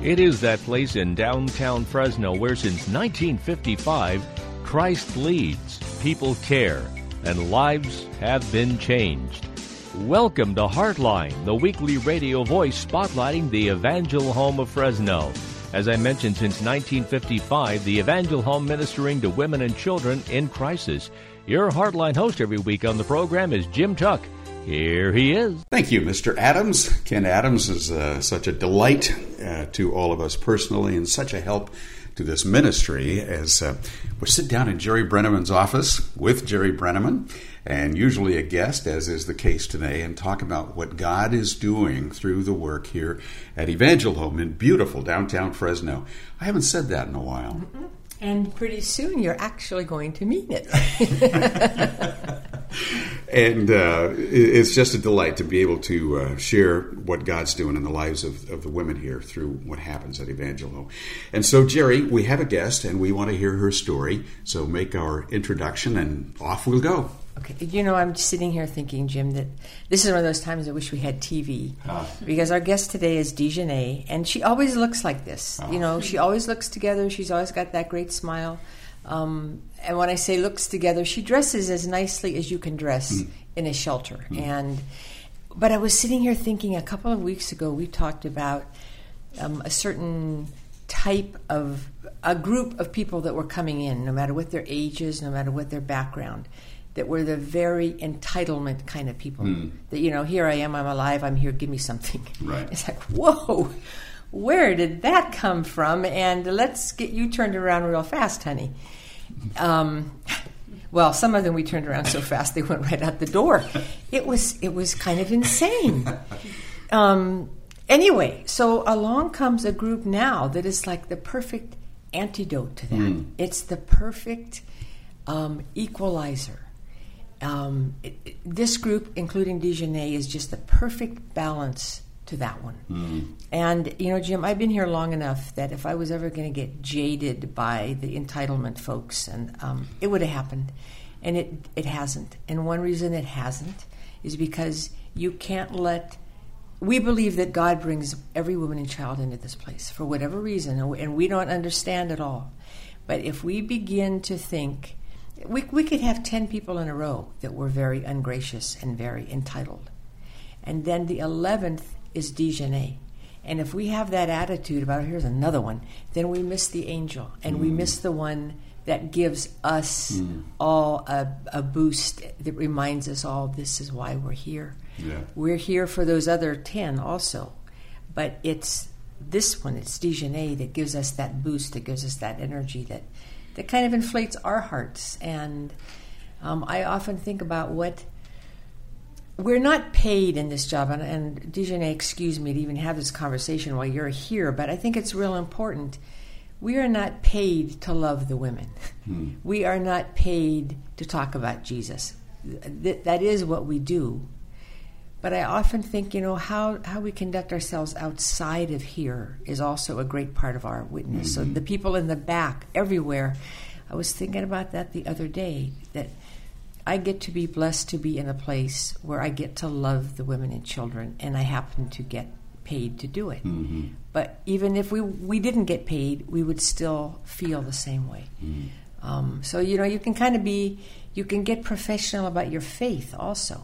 It is that place in downtown Fresno where since 1955, Christ leads, people care, and lives have been changed. Welcome to Heartline, the weekly radio voice spotlighting the Evangel Home of Fresno. As I mentioned, since 1955, the Evangel Home ministering to women and children in crisis. Your Heartline host every week on the program is Jim Tuck. Here he is. Thank you, Mr. Adams. Ken Adams is such a delight to all of us personally and such a help to this ministry as we sit down in Jerry Brenneman's office with Jerry Brenneman and usually a guest, as is the case today, and talk about what God is doing through the work here at Evangel Home in beautiful downtown Fresno. I haven't said that in a while. Mm-hmm. And pretty soon you're actually going to mean it. And it's just a delight to be able to share what God's doing in the lives of the women here through what happens at Evangel Home. And so, Jerry, we have a guest, and we want to hear her story. So make our introduction, and off we'll go. Okay, you know, I'm sitting here thinking, Jim, that this is one of those times I wish we had TV. Because our guest today is Dejanay, and she always looks like this. You know, she always looks together. She's always got that great smile. And when I say looks together, she dresses as nicely as you can dress in a shelter. But I was sitting here thinking a couple of weeks ago, we talked about a certain type of, a group of people that were coming in, no matter what their ages, no matter what their background, that were the very entitlement kind of people. That, you know, here I am, I'm alive, I'm here, give me something. Right. It's like, whoa, where did that come from? And let's get you turned around real fast, honey. Well, some of them we turned around so fast they went right out the door. It was kind of insane. Anyway, so along comes a group now that is like the perfect antidote to that. It's the perfect equalizer. This group, including Dejanay, is just the perfect balance to that one. And, you know, Jim, I've been here long enough that if I was ever going to get jaded by the entitlement folks, and it would have happened. And it hasn't. And one reason it hasn't is because you can't let... We believe that God brings every woman and child into this place for whatever reason, and we don't understand it all. But if we begin to think... We could have 10 people in a row that were very ungracious and very entitled. And then the 11th is Dejanay. And if we have that attitude about, here's another one, then we miss the angel, and we miss the one that gives us all a boost that reminds us all this is why we're here. Yeah. We're here for those other 10 also. But it's this one, it's Dejanay, that gives us that boost, that gives us that energy that kind of inflates our hearts. And I often think about what... We're not paid in this job, and Dejanay, excuse me to even have this conversation while you're here, but I think it's real important. We are not paid to love the women. We are not paid to talk about Jesus. That is what we do. But I often think, you know, how we conduct ourselves outside of here is also a great part of our witness. So the people in the back, everywhere, I was thinking about that the other day, that I get to be blessed to be in a place where I get to love the women and children, and I happen to get paid to do it. But even if we didn't get paid, we would still feel the same way. So, you know, you can kind of you can get professional about your faith also.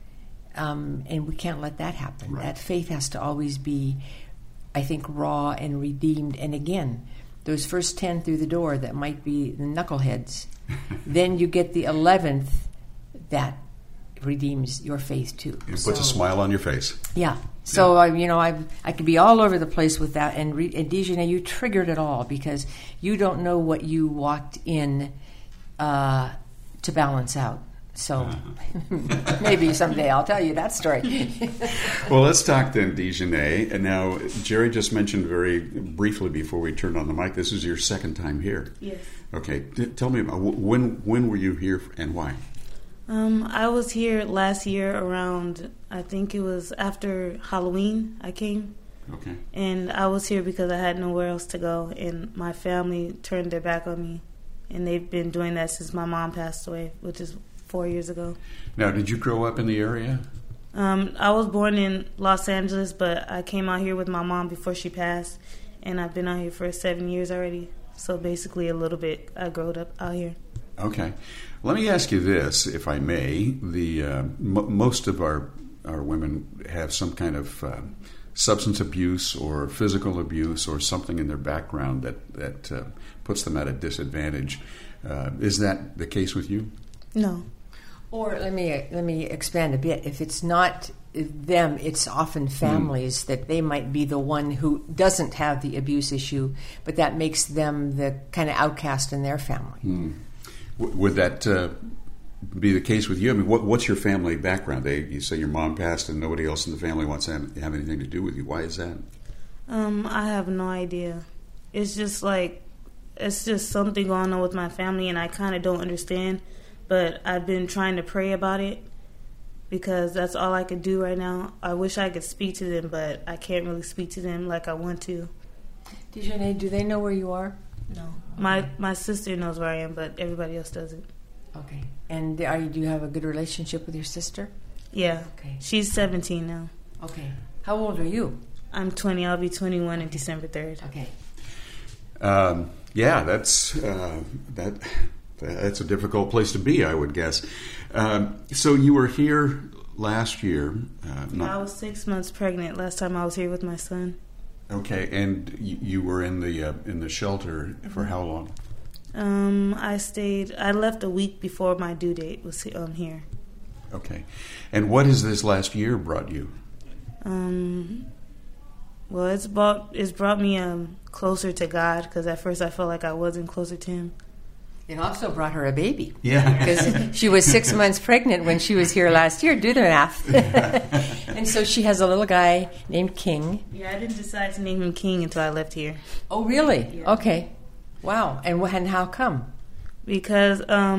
And we can't let that happen. Right. That faith has to always be, I think, raw and redeemed. And again, those first 10 through the door that might be the knuckleheads, then you get the 11th that redeems your faith too. It puts a smile on your face. Yeah. So, you know, I could be all over the place with that. And Dejanay, you triggered it all because you don't know what you walked in to balance out. So maybe someday I'll tell you that story. Well, let's talk then, Dejanay. And now, Jerry just mentioned very briefly before we turned on the mic, this is your second time here. Yes. Okay. Tell me about when were you here and why? I was here last year around, I think it was after Halloween I came. Okay. And I was here because I had nowhere else to go, and my family turned their back on me. And they've been doing that since my mom passed away, which is 4 years ago. Now, did you grow up in the area? I was born in Los Angeles, but I came out here with my mom before she passed. and I've been out here for 7 years already. So basically a little bit. I grew up out here. Okay. Let me ask you this, if I may. Most of our women have some kind of substance abuse or physical abuse or something in their background that puts them at a disadvantage. Is that the case with you? No. Or let me expand a bit. If it's not them, it's often families that they might be the one who doesn't have the abuse issue, but that makes them the kind of outcast in their family. Would that be the case with you? I mean, what's your family background? You say your mom passed and nobody else in the family wants to have anything to do with you. Why is that? I have no idea. It's just something going on with my family, and I kind of don't understand. But I've been trying to pray about it because that's all I could do right now. I wish I could speak to them, but I can't really speak to them like I want to. Dejanay, do they know where you are? No. My sister knows where I am, but everybody else doesn't. Okay. And do you have a good relationship with your sister? Yeah. Okay. She's 17 now. Okay. How old are you? I'm 20. I'll be 21 on December 3rd. Okay. Yeah, that's a difficult place to be, I would guess. So you were here last year. I was 6 months pregnant last time I was here with my son. Okay, and you were in the shelter for how long? I left a week before my due date was here. Okay, and what has this last year brought you? Well, it's brought me closer to God, because at first I felt like I wasn't closer to Him. It also brought her a baby. Yeah. Because she was 6 months pregnant when she was here last year. Do the math. And so she has a little guy named King. Yeah, I didn't decide to name him King until I left here. Oh, really? Yeah. Okay. Wow. And how come? Because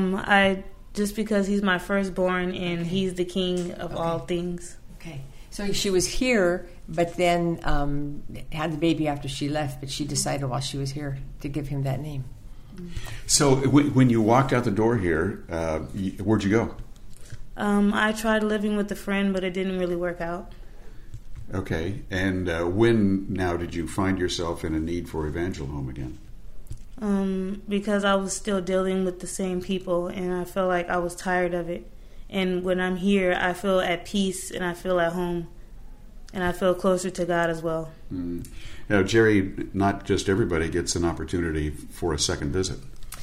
because he's my firstborn and he's the king of all things. Okay. So she was here, but then had the baby after she left, but she decided while she was here to give him that name. So when you walked out the door here, where'd you go? I tried living with a friend, but it didn't really work out. Okay. And when now did you find yourself in a need for Evangel Home again? Because I was still dealing with the same people, and I felt like I was tired of it. And when I'm here, I feel at peace, and I feel at home, and I feel closer to God as well. Now, Jerry, not just everybody gets an opportunity for a second visit.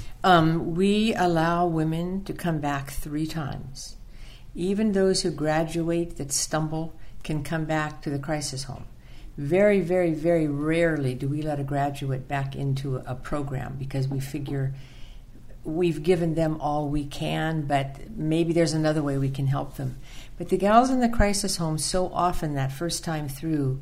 We allow women to come back 3 times. Even those who graduate that stumble can come back to the crisis home. Very, very, very rarely do we let a graduate back into a program, because we figure we've given them all we can, but maybe there's another way we can help them. But the gals in the crisis home, so often that first time through,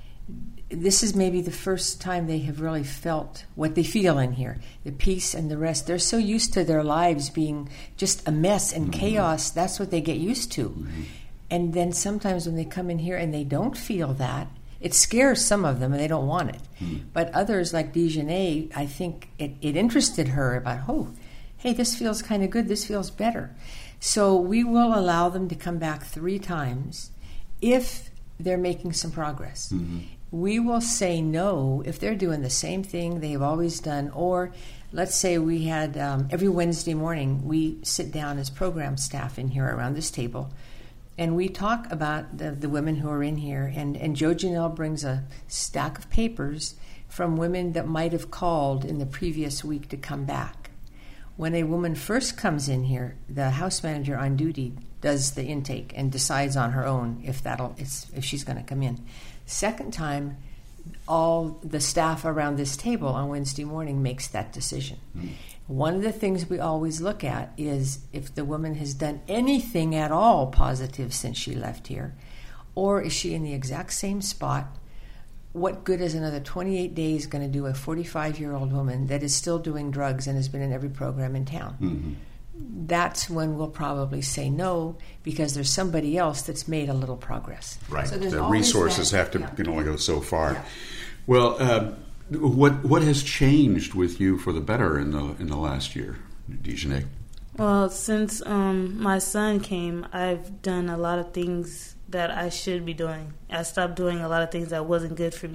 this is maybe the first time they have really felt what they feel in here, the peace and the rest. They're so used to their lives being just a mess and chaos. That's what they get used to. And then sometimes when they come in here and they don't feel that, it scares some of them and they don't want it. But others, like Dejanay, I think it interested her about, hey, this feels kind of good, this feels better. So we will allow them to come back 3 times if they're making some progress. We will say no if they're doing the same thing they've always done. Or let's say we had every Wednesday morning, we sit down as program staff in here around this table, and we talk about the women who are in here. And Jo Janelle brings a stack of papers from women that might have called in the previous week to come back. When a woman first comes in here, the house manager on duty does the intake and decides on her own if she's going to come in. Second time, all the staff around this table on Wednesday morning makes that decision. One of the things we always look at is if the woman has done anything at all positive since she left here, or is she in the exact same spot. What good is another 28 days going to do a 45-year-old woman that is still doing drugs and has been in every program in town? That's when we'll probably say no, because there's somebody else that's made a little progress. Right. So the resources have to can only go so far. Yeah. Well, what has changed with you for the better in the last year, Dejanay? Well, since my son came, I've done a lot of things that I should be doing. I stopped doing a lot of things that wasn't good for me,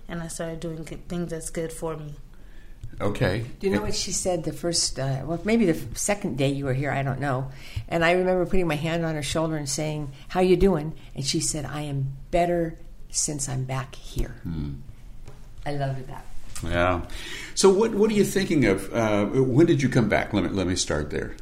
and I started doing things that's good for me. Okay. Do you know what she said the first, maybe the second day you were here, I don't know. And I remember putting my hand on her shoulder and saying, "How you doing?" And she said, "I am better since I'm back here." I loved that. Yeah. So what are you thinking of? When did you come back? Let me start there.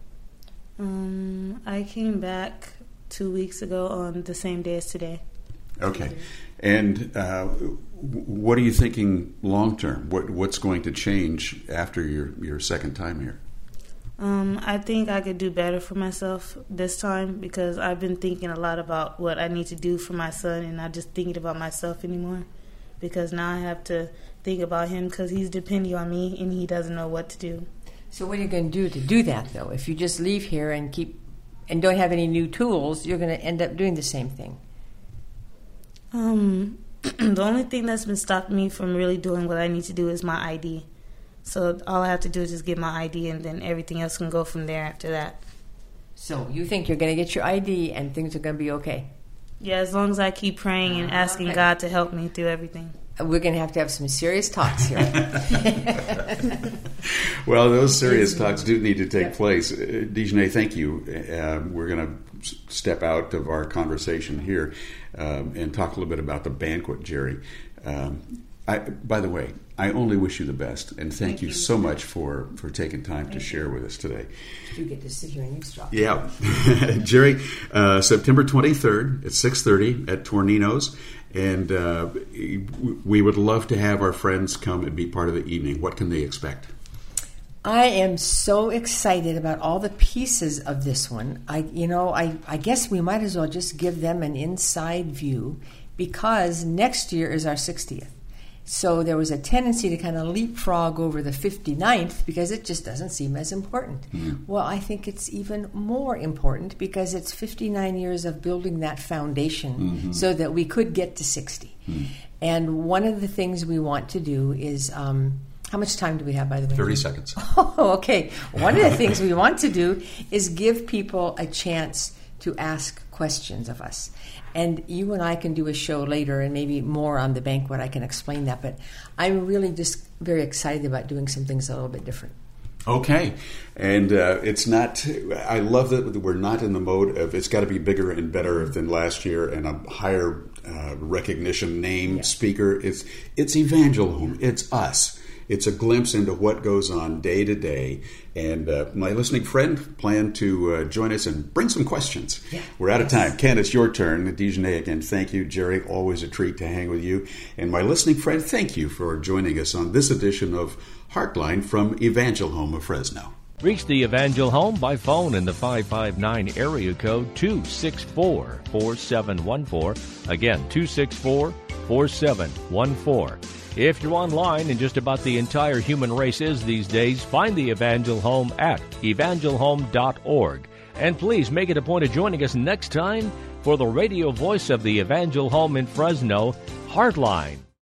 I came back 2 weeks ago on the same day as today. Okay. And what are you thinking long term? What's going to change after your second time here? I think I could do better for myself this time because I've been thinking a lot about what I need to do for my son and not just thinking about myself anymore, because now I have to think about him because he's depending on me and he doesn't know what to do. So what are you going to do to do that, though? If you just leave here and don't have any new tools, you're going to end up doing the same thing. The only thing that's been stopping me from really doing what I need to do is my ID. So all I have to do is just get my ID, and then everything else can go from there after that. So you think you're going to get your ID and things are going to be okay? Yeah, as long as I keep praying and asking God to help me through everything. We're going to have some serious talks here. Well, those serious talks do need to take place. Dejanay, thank you. We're going to step out of our conversation here and talk a little bit about the banquet, Jerry. By the way, I only wish you the best, and thank you so much for taking time to share with us today. You get to sit here and eavesdrop. Yeah. Jerry, September 23rd at 6:30 at Tornino's, and we would love to have our friends come and be part of the evening. What can they expect? I am so excited about all the pieces of this one. I guess we might as well just give them an inside view because next year is our 60th. So there was a tendency to kind of leapfrog over the 59th because it just doesn't seem as important. Well, I think it's even more important because it's 59 years of building that foundation so that we could get to 60. And one of the things we want to do is, how much time do we have, by the way? 30 seconds. Oh, okay. One of the things we want to do is give people a chance to ask questions of us. And you and I can do a show later and maybe more on the banquet. I can explain that. But I'm really just very excited about doing some things a little bit different. Okay. And it's not, I love that we're not in the mode of it's got to be bigger and better than last year and a higher recognition name speaker. It's Evangel Home. It's us. It's a glimpse into what goes on day to day. And my listening friend, plan to join us and bring some questions. Yeah. We're out of time. Ken, it's your turn. Dejanay, again, thank you. Jerry, always a treat to hang with you. And my listening friend, thank you for joining us on this edition of Heartline from Evangel Home of Fresno. Reach the Evangel Home by phone in the 559 area code 264-4714. Again, 264-4714. If you're online, and just about the entire human race is these days, find the Evangel Home at evangelhome.org. And please make it a point of joining us next time for the radio voice of the Evangel Home in Fresno, Heartline.